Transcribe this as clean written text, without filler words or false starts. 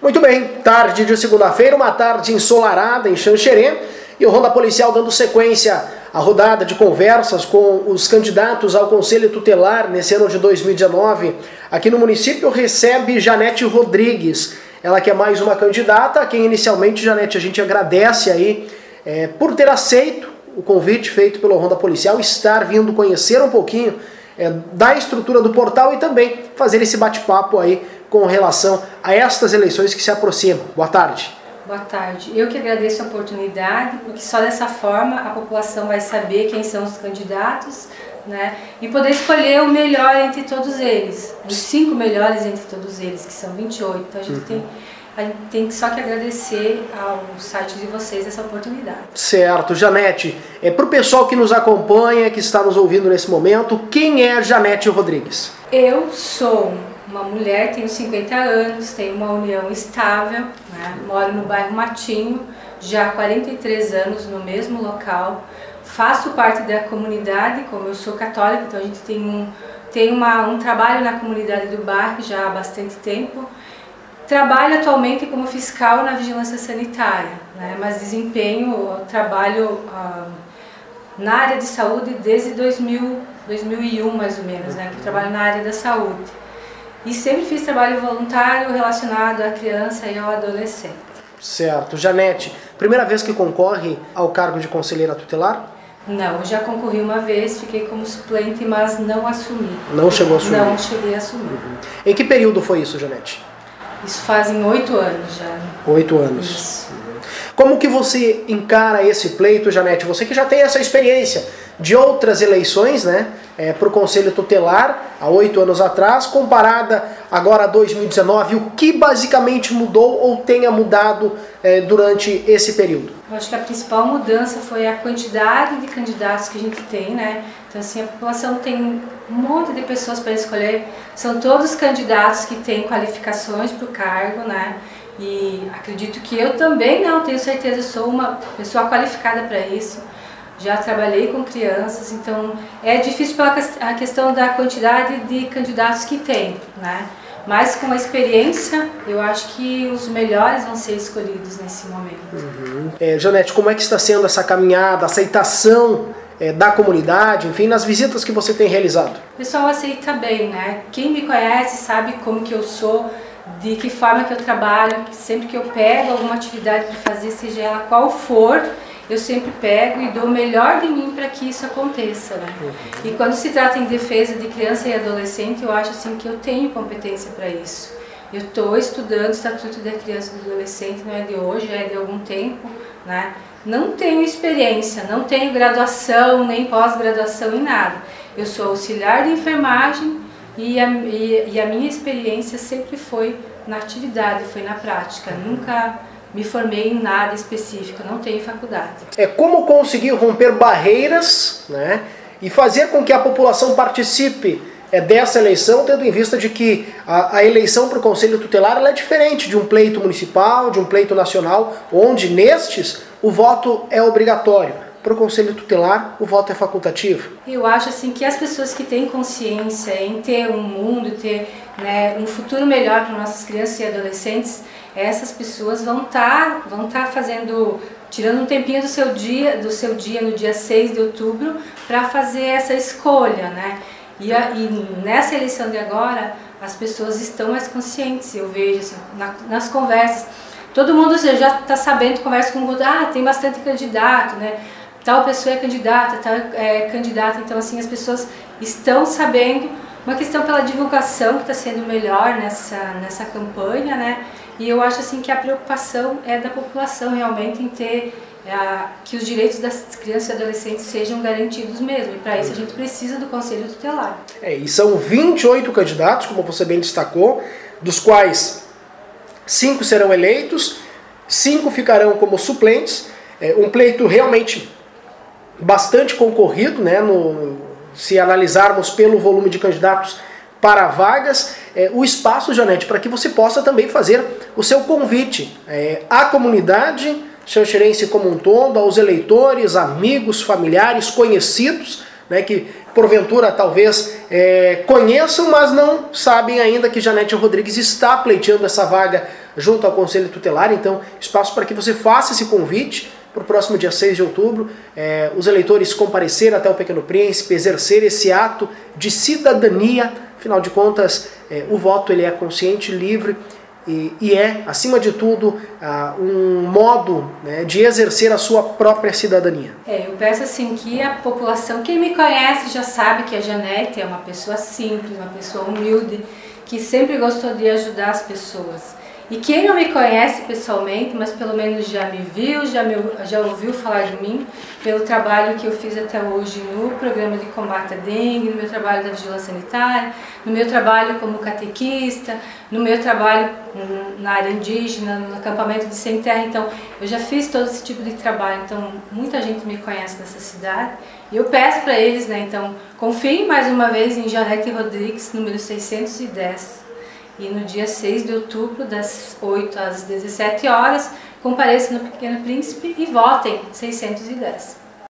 Muito bem, tarde de segunda-feira, uma tarde ensolarada em Xanxerê, e o Ronda Policial dando sequência à rodada de conversas com os candidatos ao Conselho Tutelar nesse ano de 2019. Aqui no município recebe Janete Rodrigues, ela que é mais uma candidata, a quem inicialmente, Janete, a gente agradece aí por ter aceito o convite feito pelo Ronda Policial, estar vindo conhecer um pouquinho da estrutura do portal e também fazer esse bate-papo aí com relação a estas eleições que se aproximam. Boa tarde. Boa tarde. Eu que agradeço a oportunidade, porque só dessa forma a população vai saber quem são os candidatos, né? E poder escolher o melhor entre todos eles, os 5 melhores entre todos eles, que são 28. Então a gente tem só que agradecer ao site de vocês essa oportunidade. Certo. Janete, para o pessoal que nos acompanha, que está nos ouvindo nesse momento, quem é Janete Rodrigues? Eu sou uma mulher, tenho 50 anos, tenho uma união estável, né? Moro no bairro Matinho, já há 43 anos no mesmo local, faço parte da comunidade, como eu sou católica, então a gente tem um trabalho na comunidade do bairro já há bastante tempo. Trabalho atualmente como fiscal na vigilância sanitária, né? Mas trabalho na área de saúde desde 2001 mais ou menos, né? Que eu trabalho na área da saúde. E sempre fiz trabalho voluntário relacionado à criança e ao adolescente. Certo. Janete, primeira vez que concorre ao cargo de conselheira tutelar? Não, eu já concorri uma vez, fiquei como suplente, mas não assumi. Não chegou a assumir? Não cheguei a assumir. Em que período foi isso, Janete? Isso fazem 8 anos já. 8 anos. Isso. Como que você encara esse pleito, Janete? Você que já tem essa experiência de outras eleições, né, para o Conselho Tutelar, há 8 anos atrás, comparada agora a 2019, o que basicamente mudou ou tenha mudado durante esse período? Eu acho que a principal mudança foi a quantidade de candidatos que a gente tem, né? Então, assim, a população tem um monte de pessoas para escolher, são todos candidatos que têm qualificações para o cargo, né? E acredito que eu também tenho certeza, sou uma pessoa qualificada para isso. Já trabalhei com crianças, então é difícil pela a questão da quantidade de candidatos que tem, né? Mas com a experiência, eu acho que os melhores vão ser escolhidos nesse momento. Janete, como é que está sendo essa caminhada, a aceitação da comunidade, enfim, nas visitas que você tem realizado? O pessoal aceita bem, né? Quem me conhece sabe como que eu sou, de que forma que eu trabalho, sempre que eu pego alguma atividade para fazer, seja ela qual for, eu sempre pego e dou o melhor de mim para que isso aconteça, né? E quando se trata em defesa de criança e adolescente, eu acho assim que eu tenho competência para isso. Eu estou estudando o Estatuto da Criança e do Adolescente, não é de hoje, é de algum tempo, né? Não tenho experiência, não tenho graduação, nem pós-graduação em nada. Eu sou auxiliar de enfermagem e a minha experiência sempre foi na atividade, foi na prática. Nunca me formei em nada específico, não tenho faculdade. Como conseguir romper barreiras, né, e fazer com que a população participe dessa eleição, tendo em vista de que a eleição para o Conselho Tutelar ela é diferente de um pleito municipal, de um pleito nacional, onde nestes o voto é obrigatório. Para o Conselho Tutelar, o voto é facultativo. Eu acho assim que as pessoas que têm consciência em ter um mundo, ter, né, um futuro melhor para nossas crianças e adolescentes, essas pessoas vão estar fazendo, tirando um tempinho do seu dia no dia 6 de outubro, para fazer essa escolha, né? E nessa eleição de agora, as pessoas estão mais conscientes, eu vejo assim, nas conversas. Todo mundo já está sabendo, conversa com o outro, tem bastante candidato, né? Tal pessoa é candidata, tal é candidata, então assim, as pessoas estão sabendo, uma questão pela divulgação que está sendo melhor nessa campanha, né? E eu acho assim que a preocupação é da população realmente em ter que os direitos das crianças e adolescentes sejam garantidos mesmo. E para isso a gente precisa do Conselho Tutelar. E são 28 candidatos, como você bem destacou, dos quais 5 serão eleitos, 5 ficarão como suplentes. Um pleito realmente bastante concorrido, né, se analisarmos pelo volume de candidatos para vagas, o espaço, Janete, para que você possa também fazer o seu convite à comunidade xanxerense como um todo, aos eleitores, amigos, familiares, conhecidos, né, que porventura talvez conheçam, mas não sabem ainda que Janete Rodrigues está pleiteando essa vaga junto ao Conselho Tutelar. Então, espaço para que você faça esse convite para o próximo dia 6 de outubro, os eleitores comparecerem até o Pequeno Príncipe, exercer esse ato de cidadania. Afinal de contas, o voto ele é consciente, livre e é, acima de tudo, um modo, né, de exercer a sua própria cidadania. Eu peço assim que a população, quem me conhece já sabe que a Janete é uma pessoa simples, uma pessoa humilde, que sempre gostou de ajudar as pessoas. E quem não me conhece pessoalmente, mas pelo menos já me viu, já ouviu falar de mim, pelo trabalho que eu fiz até hoje no programa de combate à dengue, no meu trabalho da vigilância sanitária, no meu trabalho como catequista, no meu trabalho na área indígena, no acampamento de sem terra. Então, eu já fiz todo esse tipo de trabalho, então muita gente me conhece nessa cidade. E eu peço para eles, né, então, confiem mais uma vez em Janete Rodrigues, número 610. E no dia 6 de outubro, das 8 às 17 horas, compareçam no Pequeno Príncipe e votem 610.